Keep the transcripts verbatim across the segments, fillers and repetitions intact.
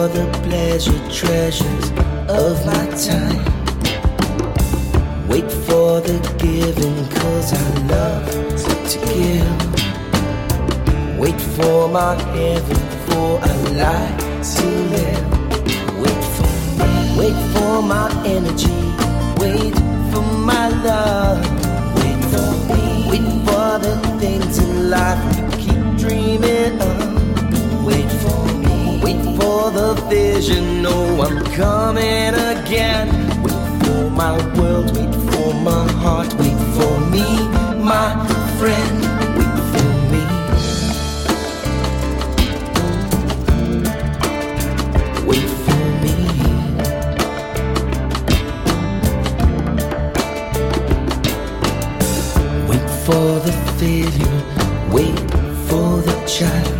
the pleasure treasures of my time. Wait for the giving, cause I love to give. Wait for my heaven, for a life to live. Wait for me, wait for my energy, wait for my love. Wait for me, wait for the things in life we keep dreaming of. Wait for me, wait for the vision, oh I'm coming again. Wait for my world, wait for my heart, wait for me, my friend, wait for me. Wait for me. Wait for the failure, wait for the child.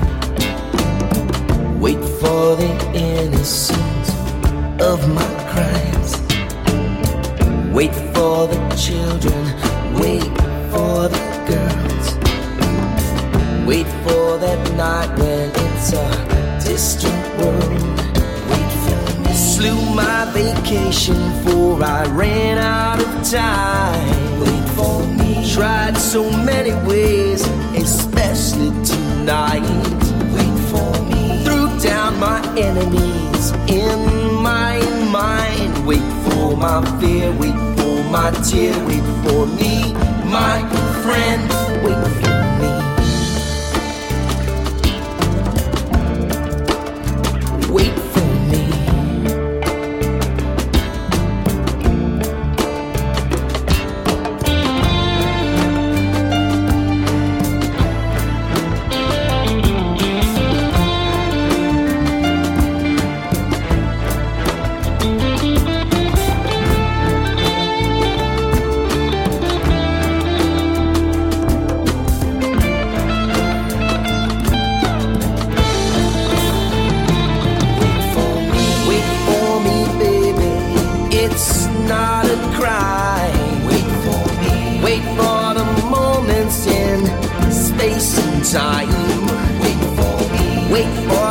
Wait for the innocence of my crimes. Wait for the children, wait for the girls. Wait for that night when it's a distant world. Wait for me. Slew my vacation for I ran out of time. Wait for me. Tried so many ways, especially tonight. Wait for me. Threw down my enemies in my mind. Wait for my fear, wait for my tear, wait for me, my friend, wait for me. Wait for me. It's not a crime. Wait for me. Wait for the moments in space and time. Wait for me. Wait for